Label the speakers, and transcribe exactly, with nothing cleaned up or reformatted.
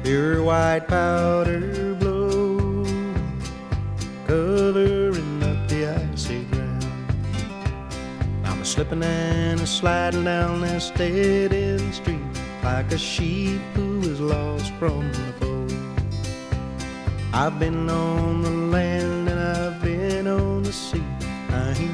Speaker 1: pure white powder blow, covering up the icy ground. I'm a slipping and a sliding down this dead end street like a sheep who is lost from the fold. I've been on the land and I've been on the sea,